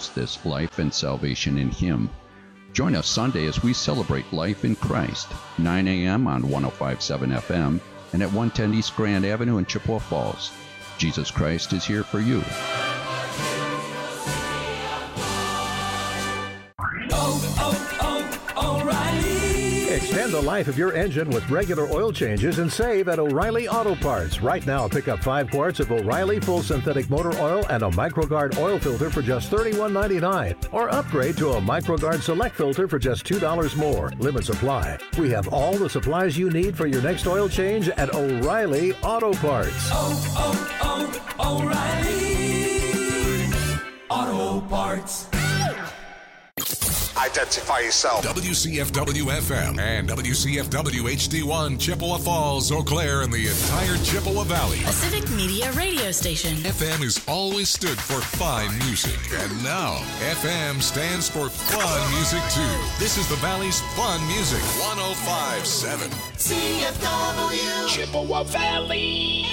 is this life and salvation in Him. Join us Sunday as we celebrate life in Christ, 9 a.m. on 105.7 FM and at 110 East Grand Avenue in Chippewa Falls. Jesus Christ is here for you. Extend the life of your engine with regular oil changes and save at O'Reilly Auto Parts. Right now, pick up 5 quarts of O'Reilly full synthetic motor oil and a MicroGuard oil filter for just $31.99. Or upgrade to a MicroGuard Select filter for just $2 more. Limit supply. We have all the supplies you need for your next oil change at O'Reilly Auto Parts. O'Reilly Auto Parts. Identify yourself. WCFW-FM and WCFW-HD1, Chippewa Falls, Eau Claire, and the entire Chippewa Valley. A civic media radio station. FM has always stood for fine music. And now, FM stands for fun music, too. This is the Valley's fun music. 105.7. CFW. Chippewa Valley.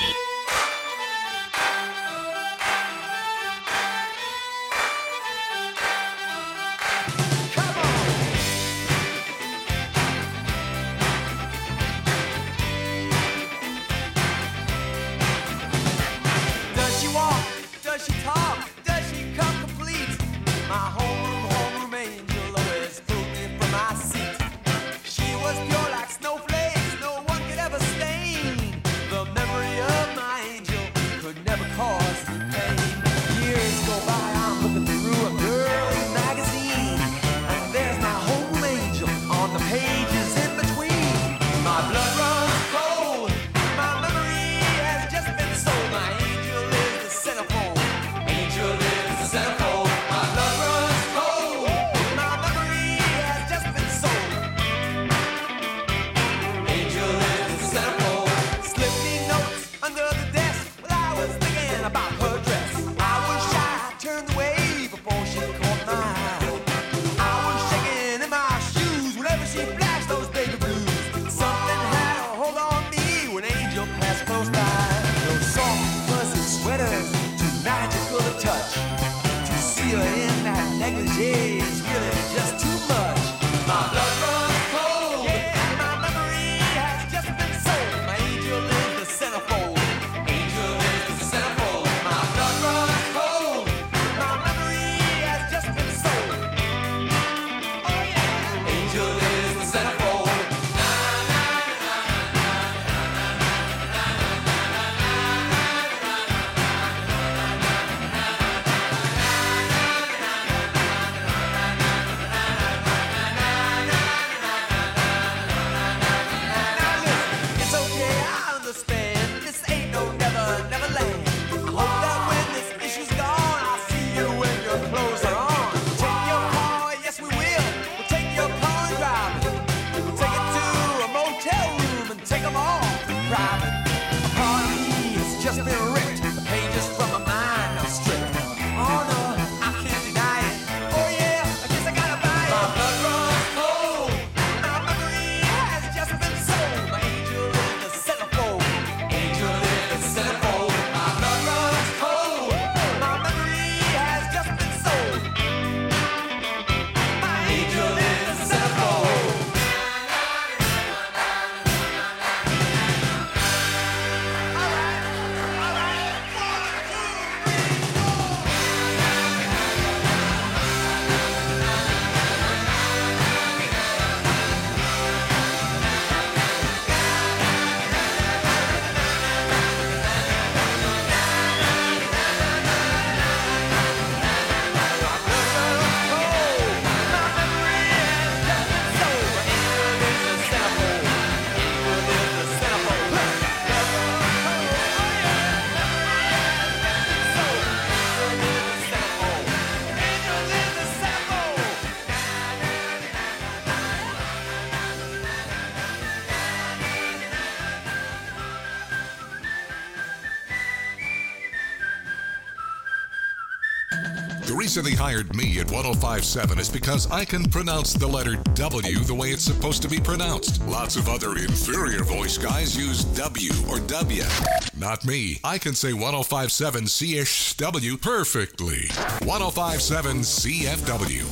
reason they hired me at 105.7 is because I can pronounce the letter W the way it's supposed to be pronounced. Lots of other inferior voice guys use W or W. Not me. I can say 105.7 CSW perfectly. 105.7 CFW.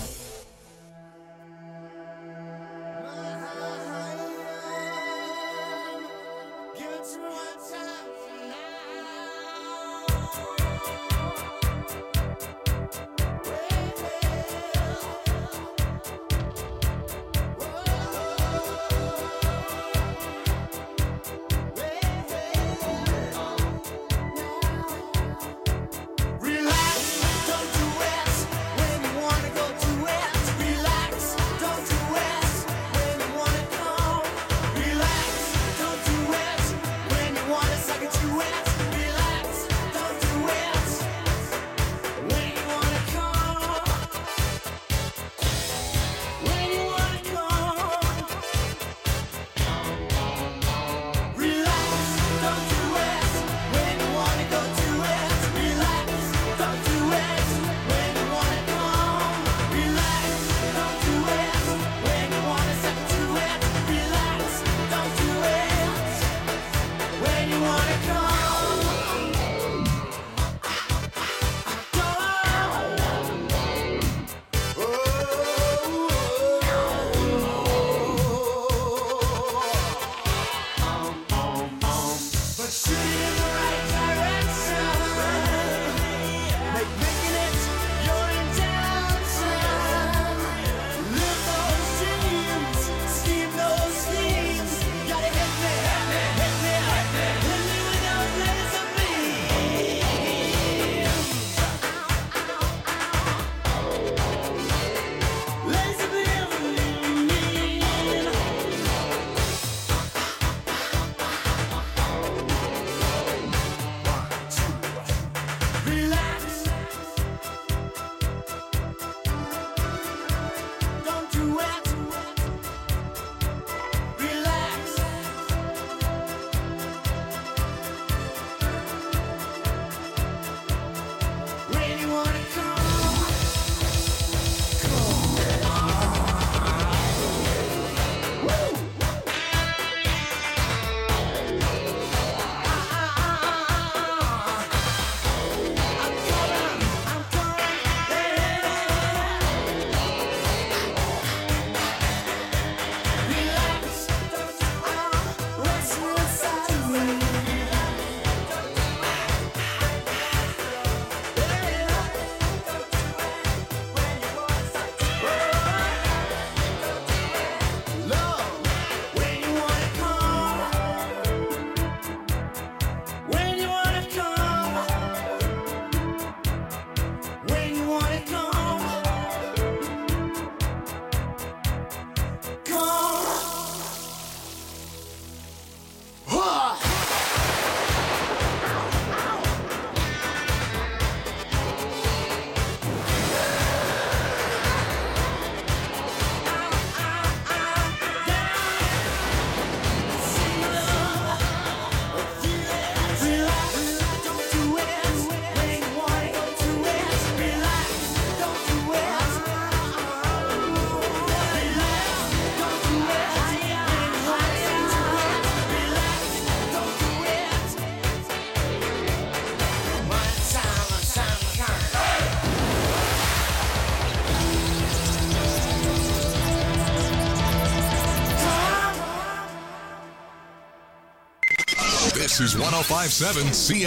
This is 105.7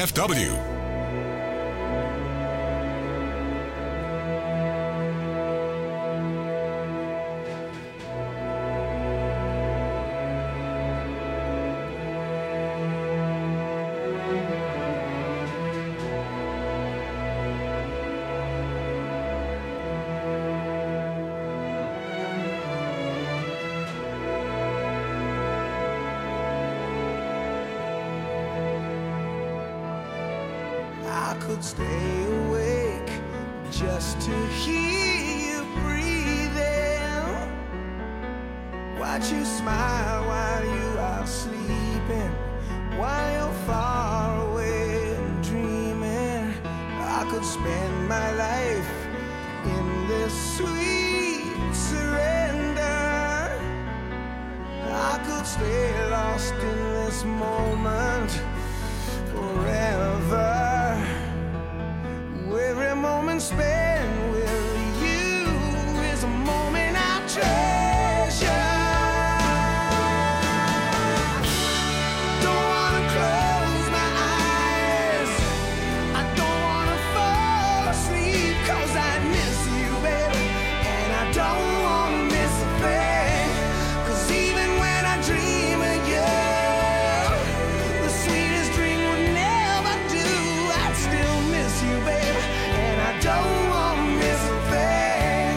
CFW. Stay awake just to hear you breathing. Watch you smile while you are sleeping, while you're far away and dreaming. I could spend my life sweet surrender. I could stay lost in this moment forever. Every moment spent with you is a moment I treasure. Don't wanna close my eyes, I don't wanna fall asleep, 'cause I miss you, baby, and I don't wanna miss a thing. 'Cause even when I dream of you, the sweetest dream would never do. I'd still miss you, baby, and I don't wanna miss a thing.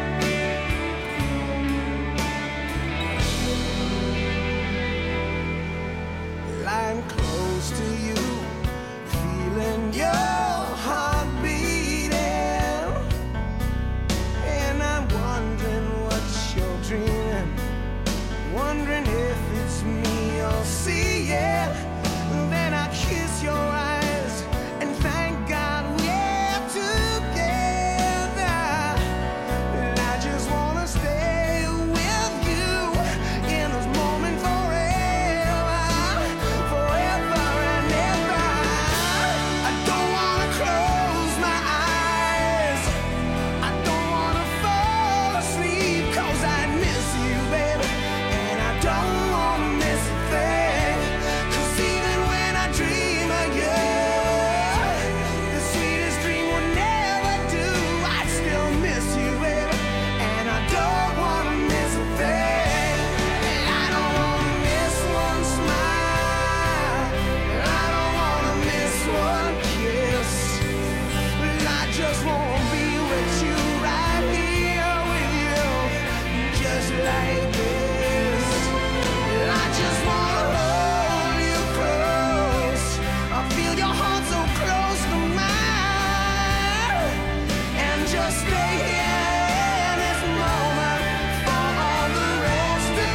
Lying close to you, feeling your heart beating, and I'm wondering what you're dreaming, wondering if it's me you're seeing. Then I kiss your eyes and thank God we're together. And I just wanna stay with you in this moment forever, forever and ever. I don't wanna close my eyes, I don't wanna fall asleep, 'cause I miss you, baby, and I don't wanna miss a thing. 'Cause even when I dream of you, the sweetest dream would never do. I'd still miss you, baby, and I don't wanna miss a thing. I don't wanna miss one smile, I don't wanna miss one kiss. I just wanna be with you, right here with you, just like this. I just wanna hold you close, I feel your heart so close to mine, and just stay here in this moment for all the rest of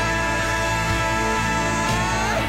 time.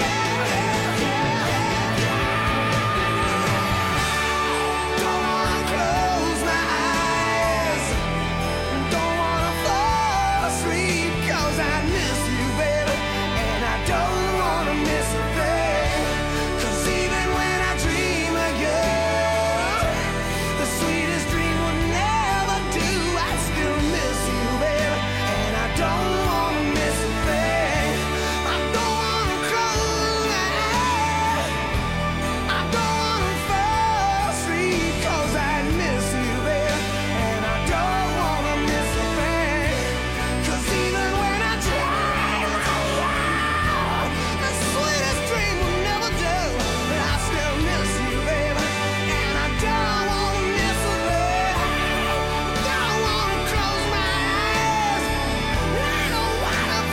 Don't wanna close my eyes, don't wanna fall asleep, 'cause I miss you, baby, and I don't wanna miss a thing. 'Cause even when I dream of you, the sweetest dream would never do. I still miss you, baby, and I don't wanna miss a thing. I don't wanna close my eyes, I don't wanna fall asleep, 'cause I miss you, baby, and I don't wanna miss a thing. 'Cause even when I dream of you, the sweetest dream will never do. But I still miss you, baby, and I don't wanna miss a thing. Don't wanna close my eyes, I don't wanna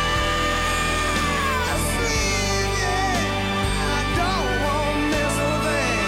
fall asleep, yeah. I don't wanna miss a thing.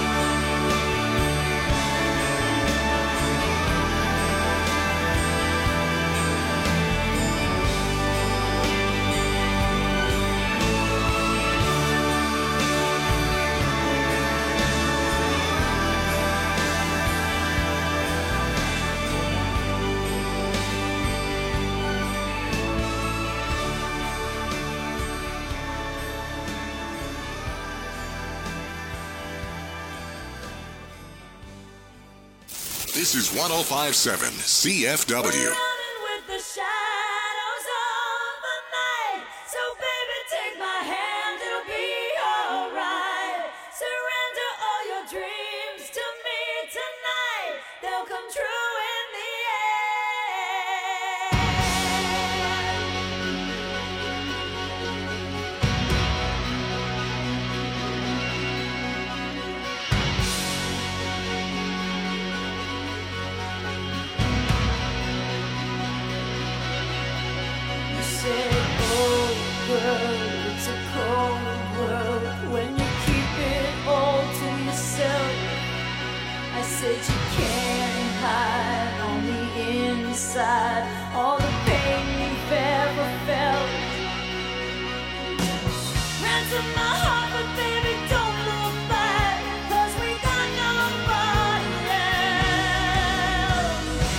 This is 105.7 CFW. Running with the shadows of the night. So baby, take my hand, it'll be alright. Surrender all your dreams to me tonight. They'll come true in the You said, oh girl, it's a cold world when you keep it all to yourself. I said you can't hide on the inside all the pain you've ever felt. Ransom my heart, but baby, don't look back, 'cause we got nobody else.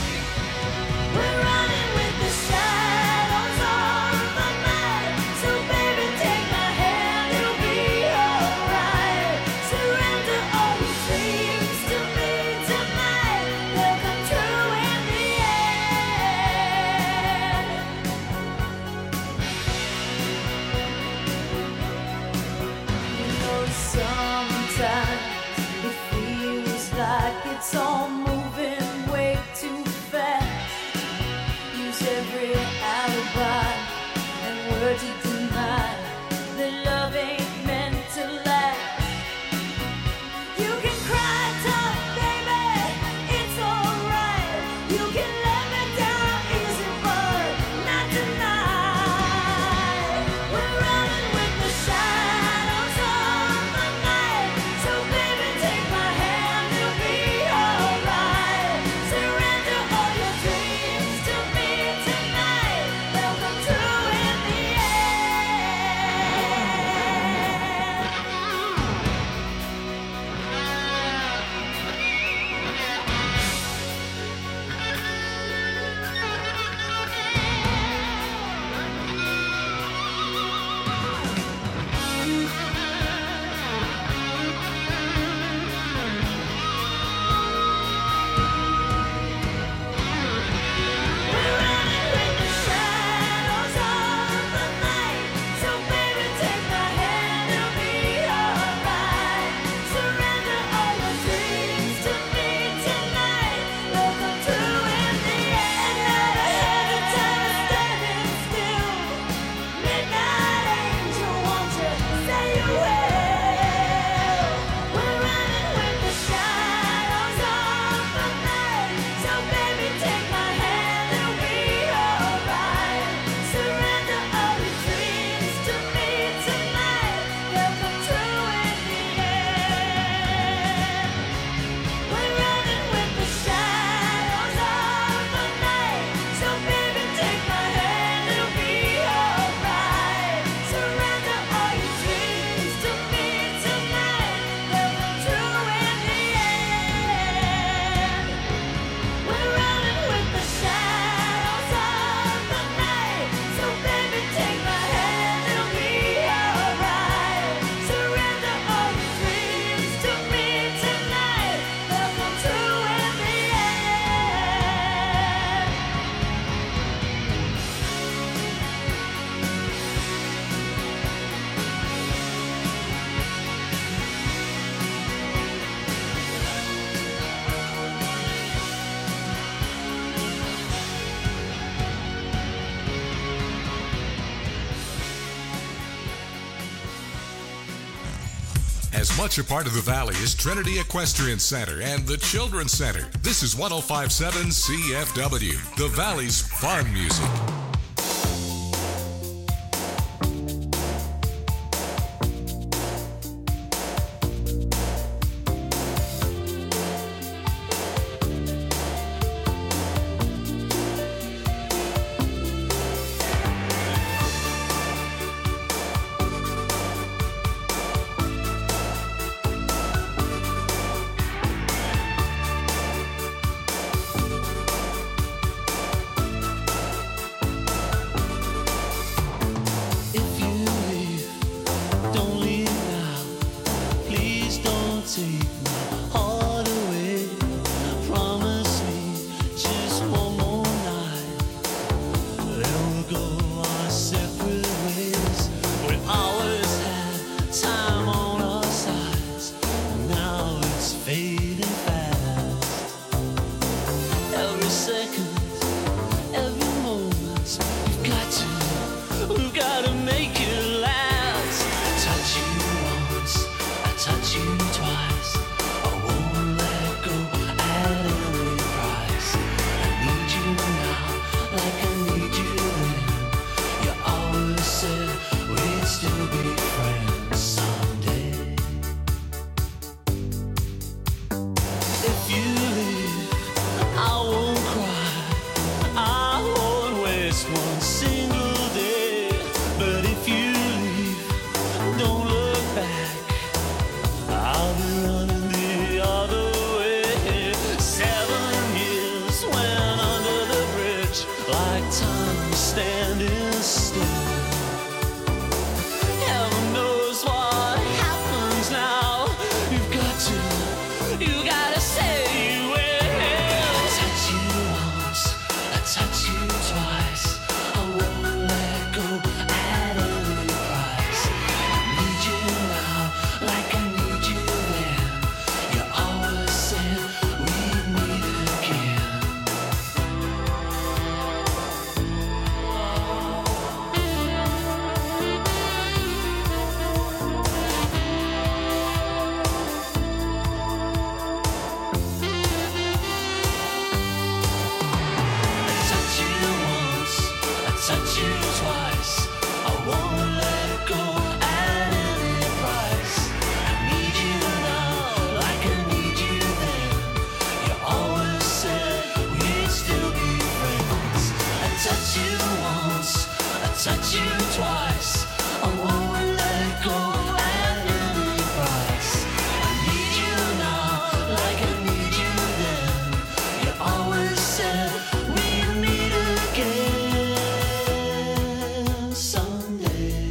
As much a part of the Valley as Trinity Equestrian Center and the Children's Center. This is 105.7 CFW, the Valley's fun music. you twice. I won't let go at any price. I need you now like I need you then. You always said we'd still be friends. I touch you once, I touch you twice. I won't let go at any price. I need you now like I need you then. You always said we'd meet again someday.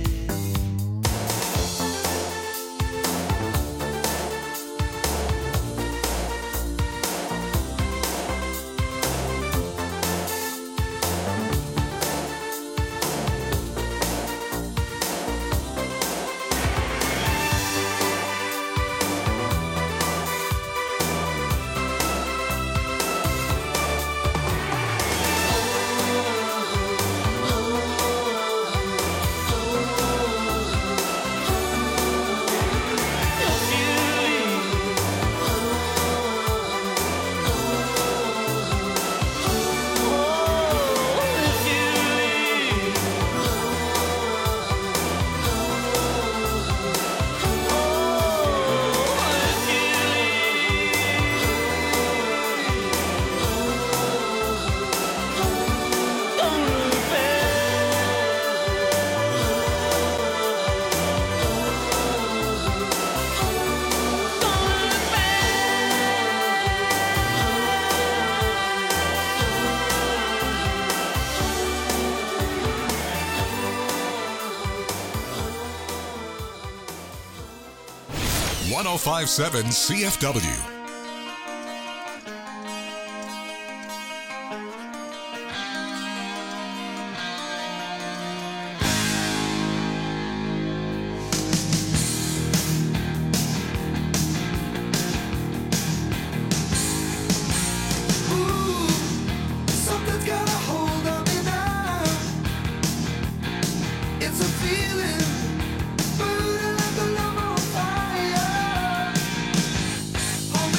.1057 CFW. Something's got a hold on me now. It's a feeling, burning like a love on fire.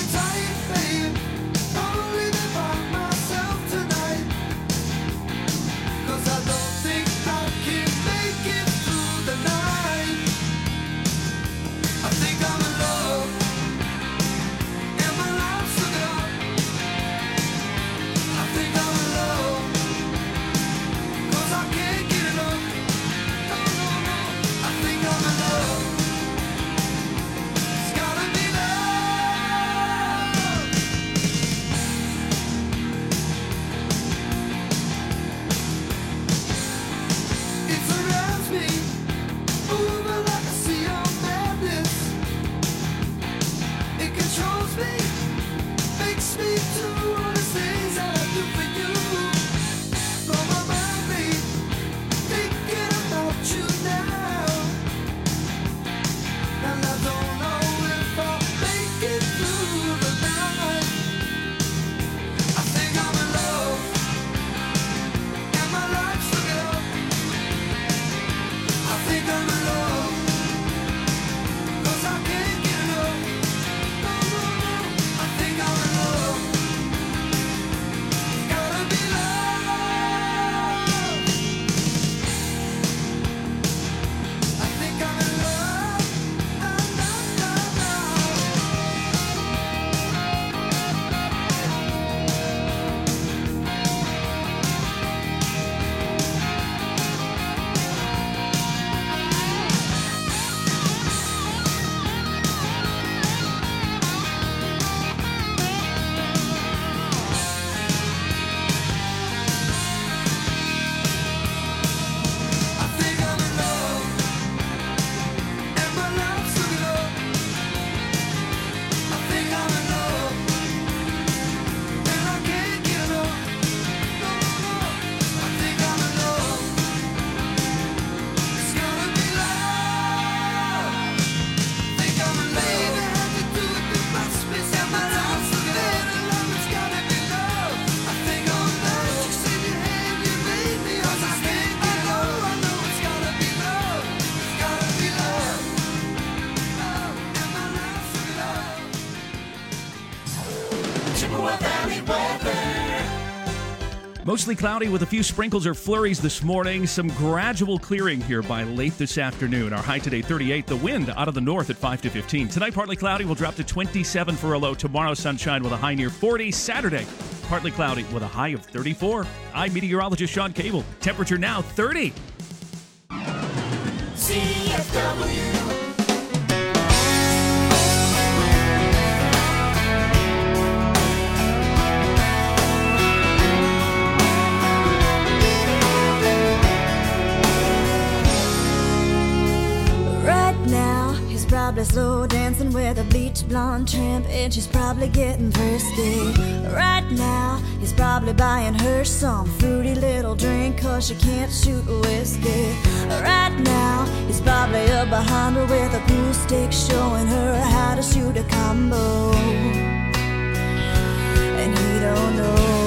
Mostly cloudy with a few sprinkles or flurries this morning. Some gradual clearing here by late this afternoon. Our high today 38. The wind out of the north at 5 to 15. Tonight partly cloudy. We'll drop to 27 for a low. Tomorrow sunshine with a high near 40. Saturday partly cloudy with a high of 34. I'm meteorologist Sean Cable. Temperature now 30. CFW. Probably slow dancing with a bleach blonde tramp, and she's probably getting thirsty. Right now, he's probably buying her some fruity little drink, 'cause she can't shoot whiskey. Right now, he's probably up behind her with a pool stick, showing her how to shoot a combo. And he don't know.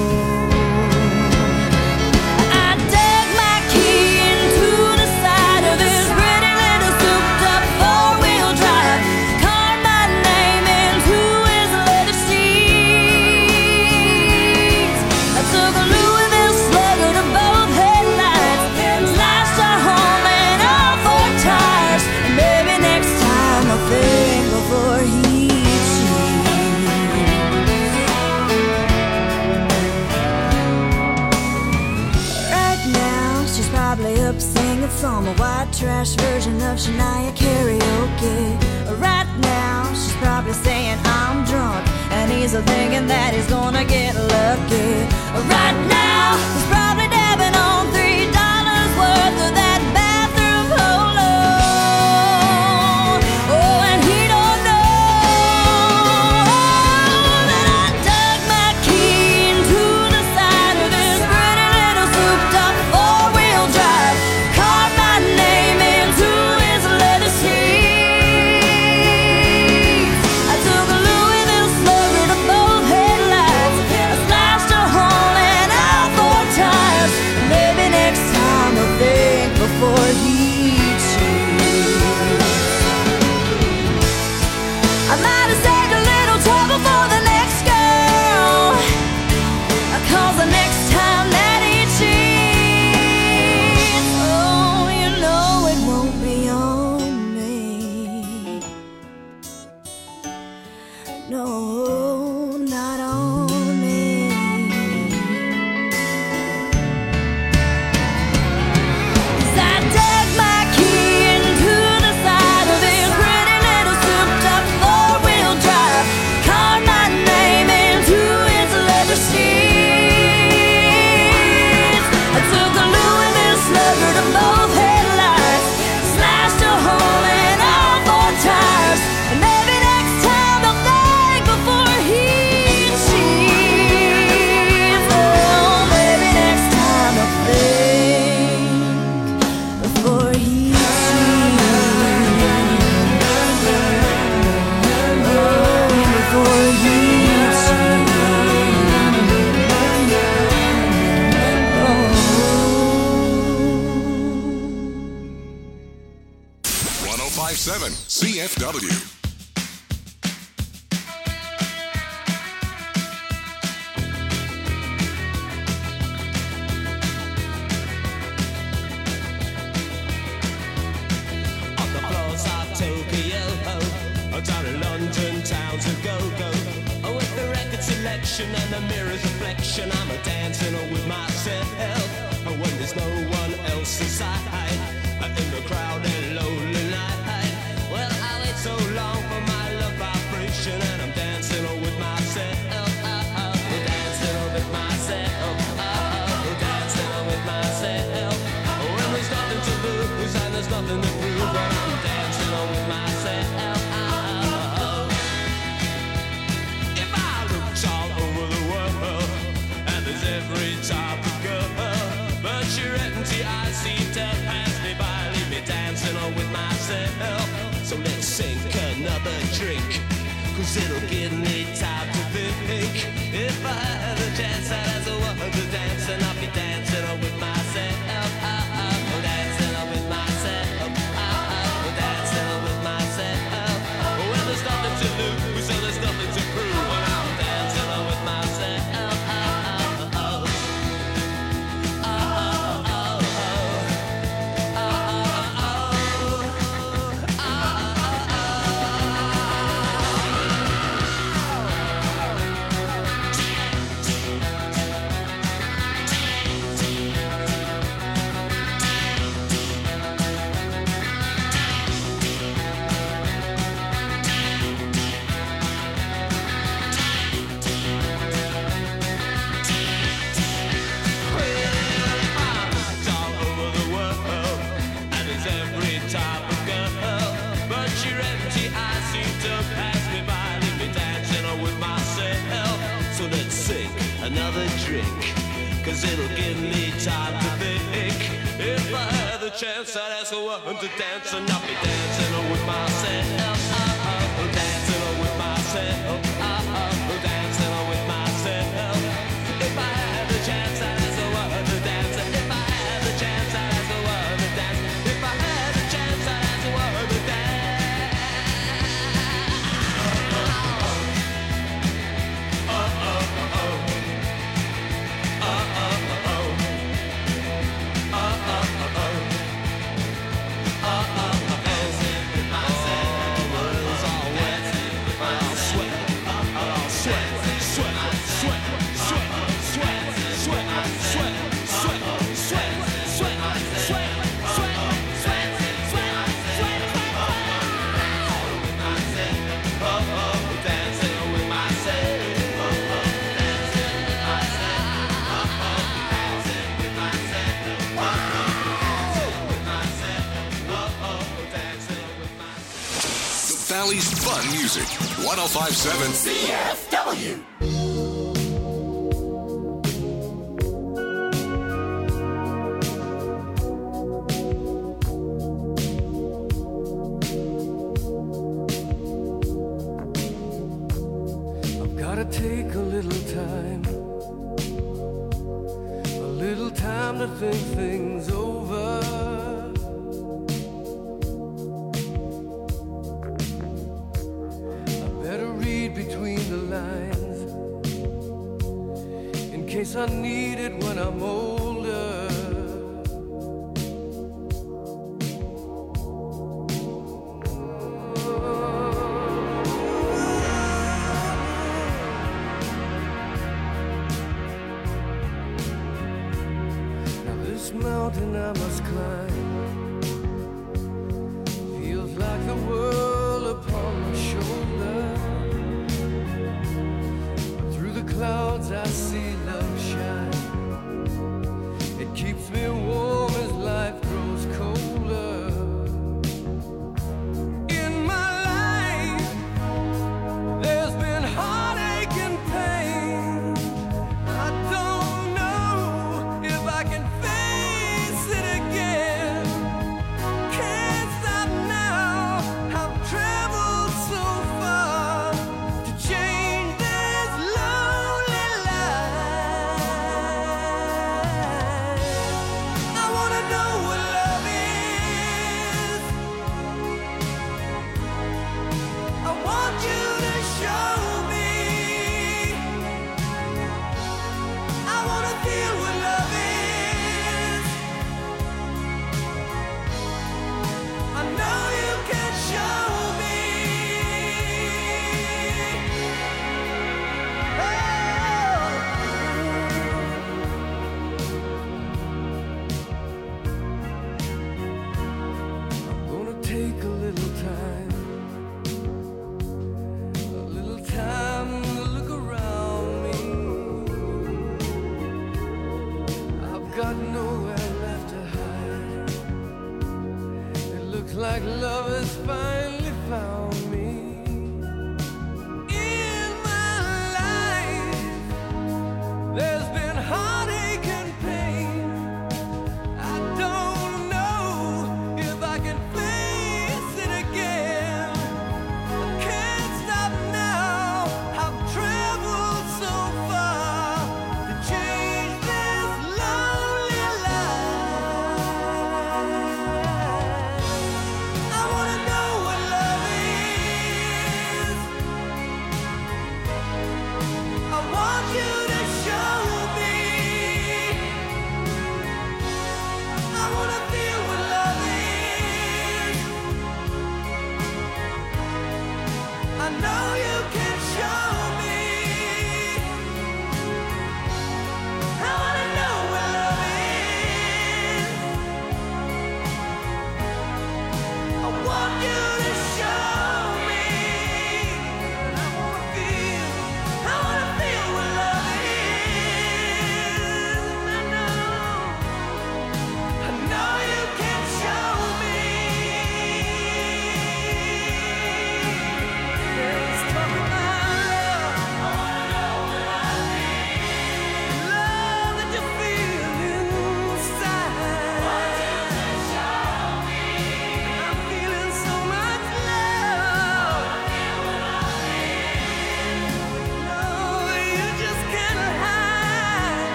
Some white trash version of Shania karaoke. Right now, she's probably saying I'm drunk, and he's thinking that he's gonna get lucky. Right now, he's probably dabbing on $3 worth of that bathroom polo. Oh, and he don't know that I dug my key into the side of this pretty little souped-up four-wheel drive. Name into his leather seats. I took a Louisville slugger to both headlights. I slashed a hole in all four tires. Maybe next time I'll think before he cheats. I might have saved a little trouble for the next girl, 'cause the next time that he cheats, no, not on me. 'Cause I dug my key into the side of this pretty little souped-up four-wheel drive. Carved my name into its leather seats. I took a Louisville slugger to both headlights, slashed a hole in all four tires, and maybe next time I'll think before he cheats. Oh, maybe next time I'll think before he cheats. Oh, before he cheats. Oh. 105.7 CFW. On the floors of Tokyo, down in London town to go. With the record selection and the mirror's reflection, I'm dancing with myself. When there's no one else inside, in the crowded lonely night. Well, I wait so long for my love vibration, and I'm dancing with myself. Dancing with myself. Dancing with myself. When there's nothing to lose and there's nothing to prove, but I'm dancing with myself. If I looked all over the world, and there's every type of girl, but your empty eyes seem to pass me by, leave me dancing with myself. So let's sink another drink, 'cause it'll give me time to think. If I had a chance, I'd ask a woman to dance, and I'll be dancing with myself. Dancing with myself. Dancing with myself. Well, there's nothing to lose, so there's nothing to prove, and I'm dancing with myself. drink, 'cause it'll give me time to think. If I had the chance, I'd ask a woman to dance, and I'll be dancing with myself. Dancing with myself. Dancing with myself. If I had the chance, I'd ask a woman to dance. If I had the chance, I'd ask a woman to dance. If I had the chance, I'd ask a woman to dance. Valley's fun music. 105.7 CFW. I've gotta take a little time to think things over. Between the lines, in case I need it when I'm older. Now this mountain I must climb feels like the world upon my shoulder. Clouds I see love shine. It keeps me warm as life grows colder. In my life there's been heartache and pain. I don't know if I can face it again. Can't stop now. I've traveled so far to change this love. I wanna know what love is. I want you to show me. I wanna feel what love is. I know you can show me. Take a little time to look around me. I've got nowhere left to hide. It looks like love has finally found me. In my life, there's been heartache and pain. I don't know if I can face it again. I can't stop now. I've traveled so far to change this lonely life. I wanna know what love is.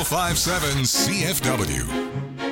1057 CFW.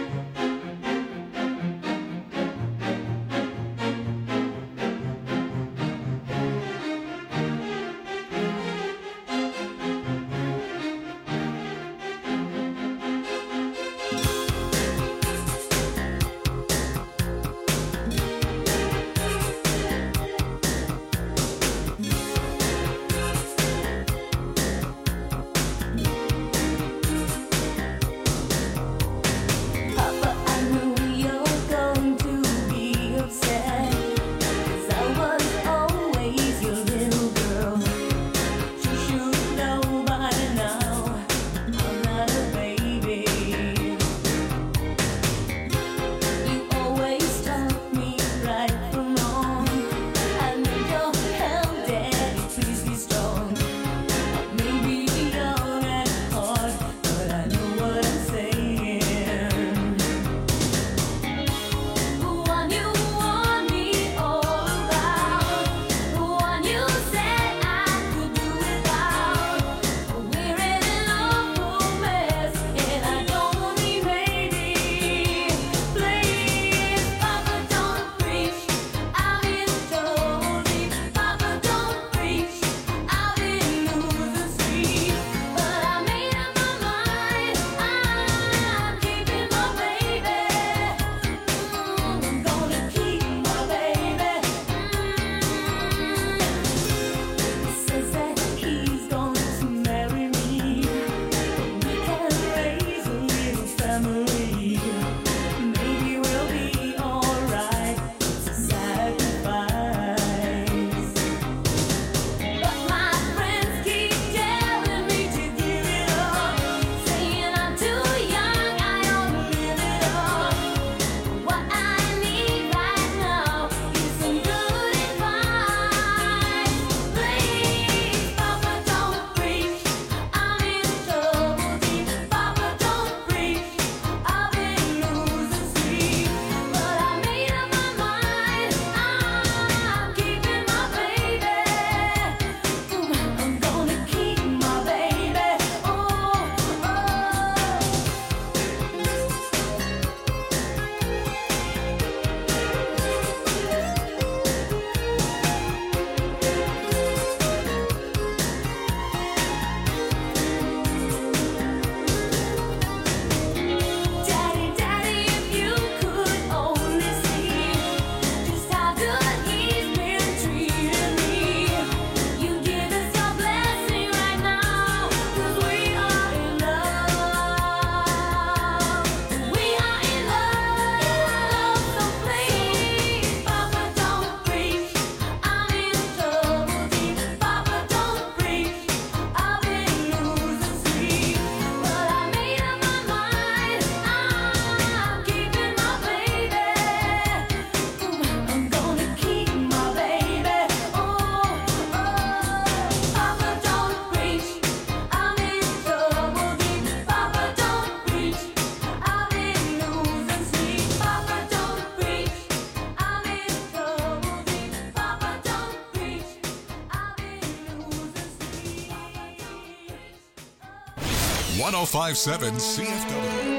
.1057 CFW.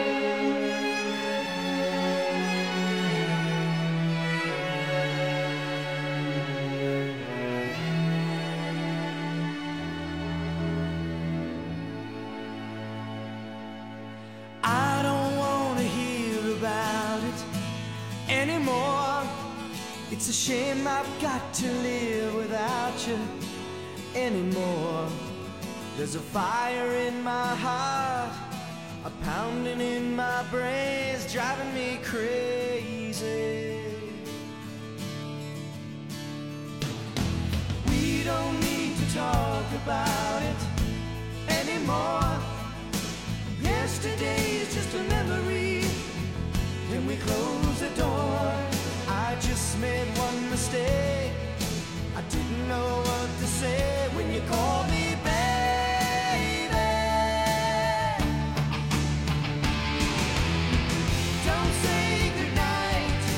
I don't want to hear about it anymore. It's a shame I've got to live without you anymore. There's a fire in my heart, a pounding in my brains, driving me crazy. We don't need to talk about it anymore. Yesterday is just a memory. When we close the door, I just made one mistake. I didn't know what to say when you called me baby. Don't say goodnight,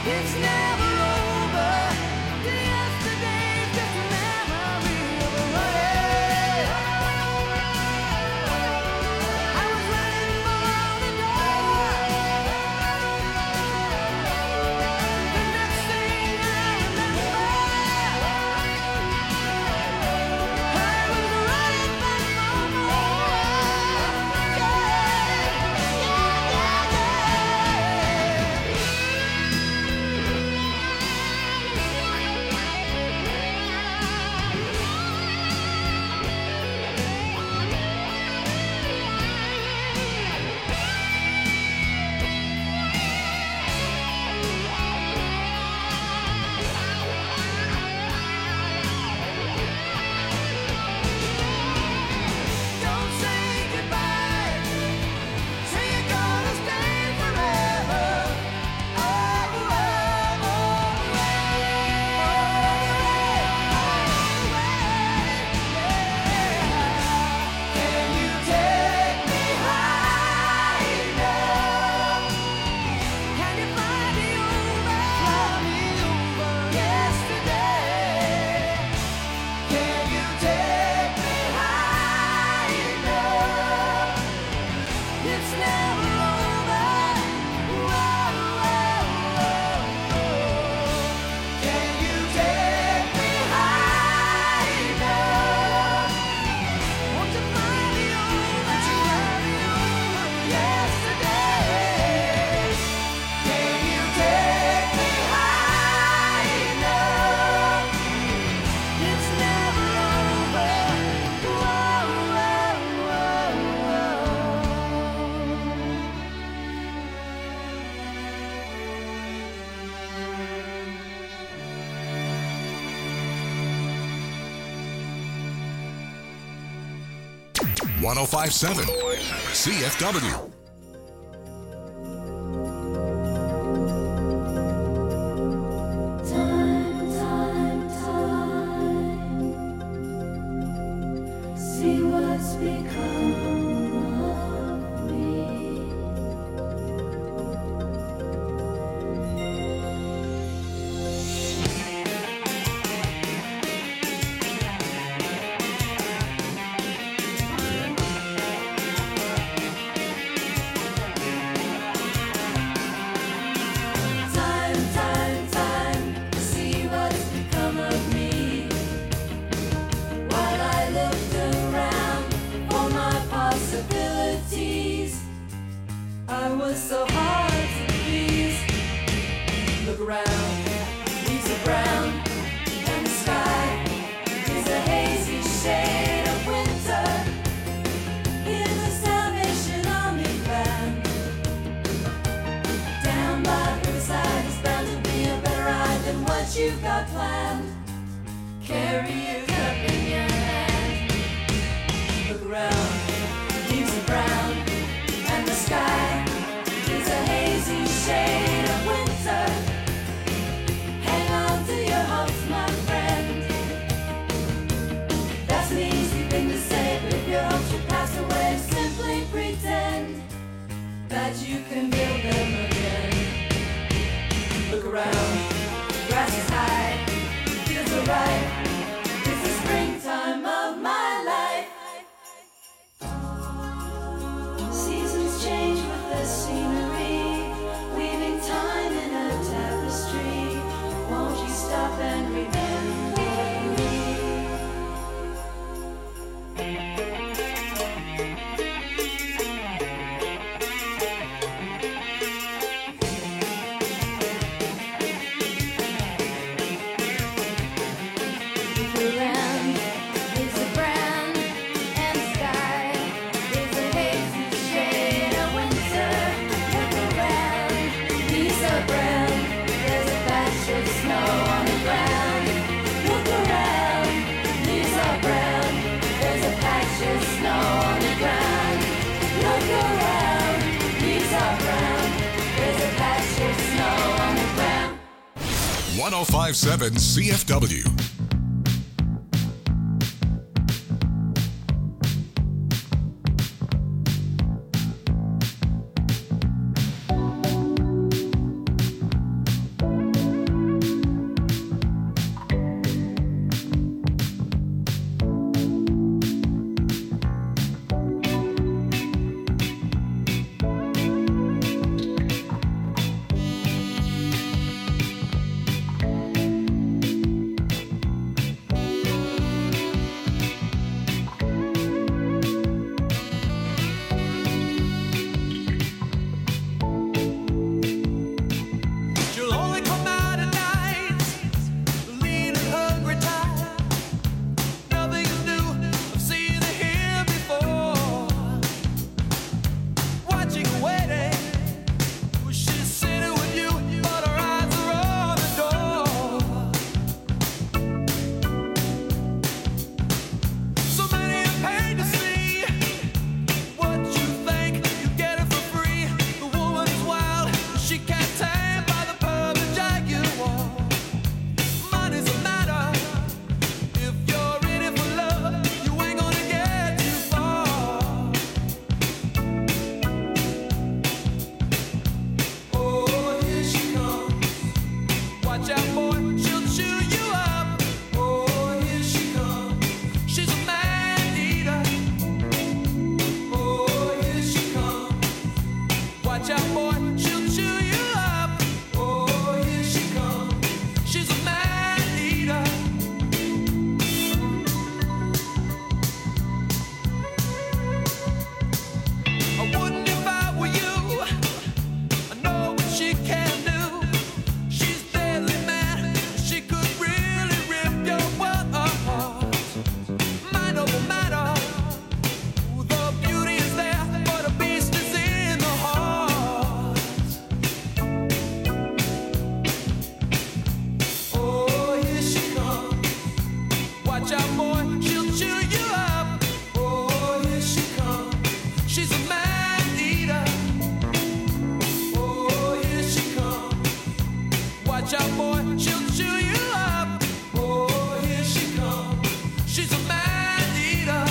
It's never over. Yesterday's just a memory of a running. I was running for the door. The next thing I remember, I was running back for more. Don't say goodbye. Say you're gonna stay forever. Can you take me high enough? Can you fly me over yesterday? Can you take me high enough? It's never over. Can you take me high enough? Won't you fly me over yesterday? Can you take me high enough? It's never over. One 1057 CFW. See what's become of me. Time, see what's become of me. While I looked around for my possibilities, I was so hard to please. Look around, leaves are brown, and the sky is a hazy shade of winter. Here's a Salvation Army band. Down by the riverside is bound to be a better ride than what you've got planned. Carry your cup in your hand. Look around, leaves are brown, and the sky is a hazy shade of winter. Hang on to your hopes, my friend. That's an easy thing to say, but if your hopes should pass away, simply pretend that you can build them again. Look around, grass is high, fields are ripe. It's the springtime of my life. Seasons change with the scenery, weaving time in a tapestry. Won't you stop and remember me? One 1057 CFW. Watch out, boy, she'll chew you up. Oh, here she comes. She's a man eater. Oh, here she comes. Watch out, boy, she'll chew you up. Oh, here she comes. She's a man eater. I wouldn't if I were you. I know what she can do. She's deadly mad. She could really rip your world apart. Mind over matter. The beauty is there, but the beast is in the heart. Oh, here she comes. Watch out, boy, she'll chew you up. Oh, here she comes. She's a man eater. Oh, here she comes. Watch out, boy, she'll chew you up. Oh, here she comes. She's a man eater.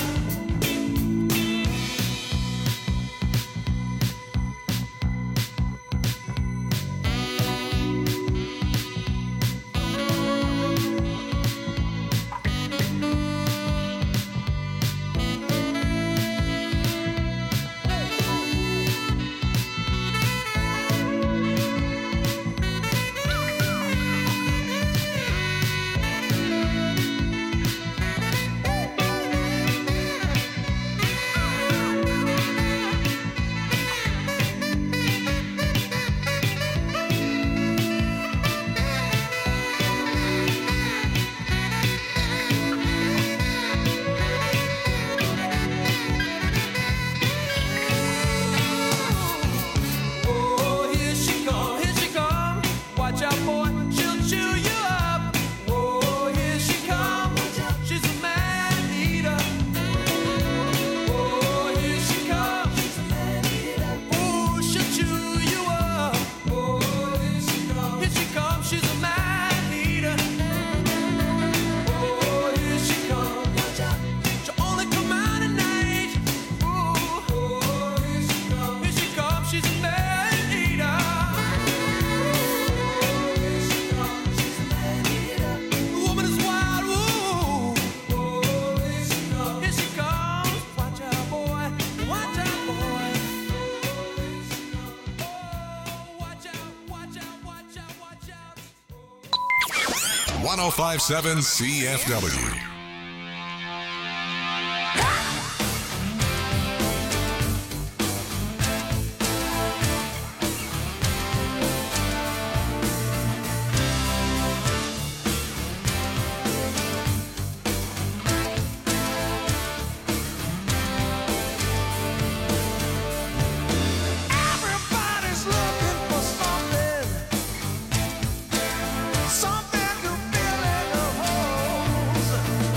Oh, here she come, here she come. Watch out, boy, she'll chew you up. Oh, here she come. She's a man eater. Oh, here she comes. Oh, she'll chew you up. Oh, here she comes. Here she comes. She's a man eater. Oh, here she comes. She'll only come out at night. Oh, here she comes. Here she comes. She's a man eater. The woman is wild. Ooh. Here she comes. Watch out, boy. Watch out, boy. Oh, watch out, watch out, watch out, watch out. 1057 CFW. Everybody's looking for something, something to fill in the holes.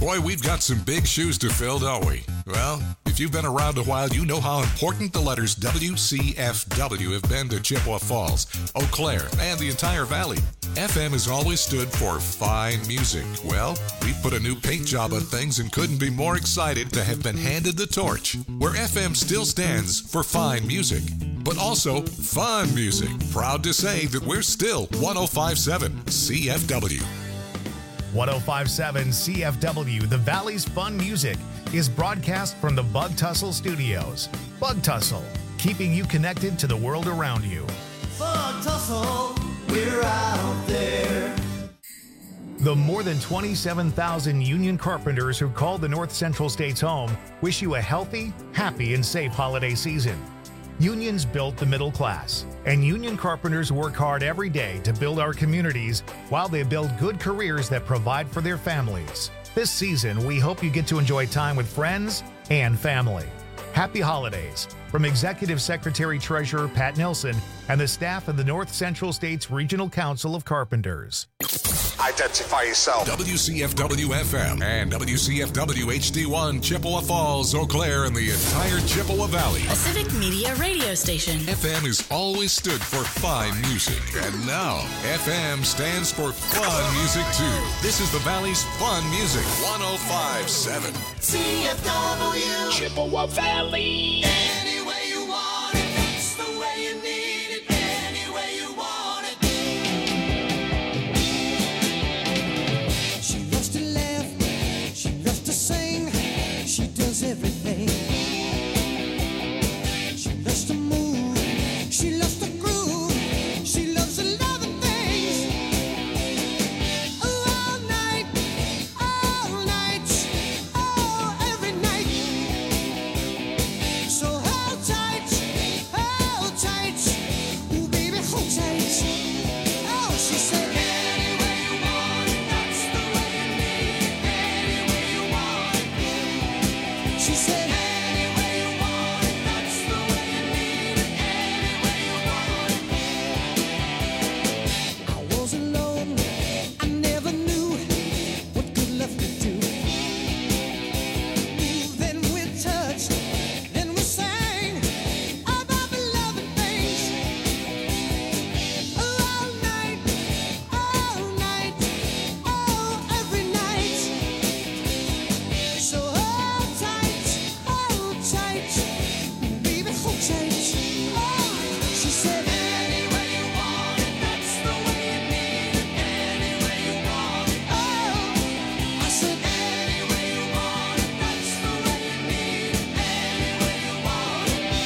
Boy, we've got some big shoes to fill, don't we? Well, if you've been around a while, you know how important the letters WCFW have been to Chippewa Falls, Eau Claire, and the entire valley. FM has always stood for fine music. Well, we put a new paint job on things and couldn't be more excited to have been handed the torch, where FM still stands for fine music, but also fun music. Proud to say that we're still 105.7 CFW. 105.7 CFW, the Valley's fun music, is broadcast from the Bug Tussle Studios. Bug Tussle, keeping you connected to the world around you. Bug Tussle, we're out there. The more than 27,000 union carpenters who call the North Central States home wish you a healthy, happy, and safe holiday season. Unions built the middle class, and union carpenters work hard every day to build our communities while they build good careers that provide for their families. This season, we hope you get to enjoy time with friends and family. Happy holidays from Executive Secretary Treasurer Pat Nilsson and the staff of the North Central States Regional Council of Carpenters. Identify yourself. WCFW FM and WCFW HD1 Chippewa Falls, Eau Claire, and the entire Chippewa Valley. A civic media radio station. FM has always stood for fine music, and now FM stands for fun music too. This is the Valley's fun music, 105.7 CFW. Chippewa Valley.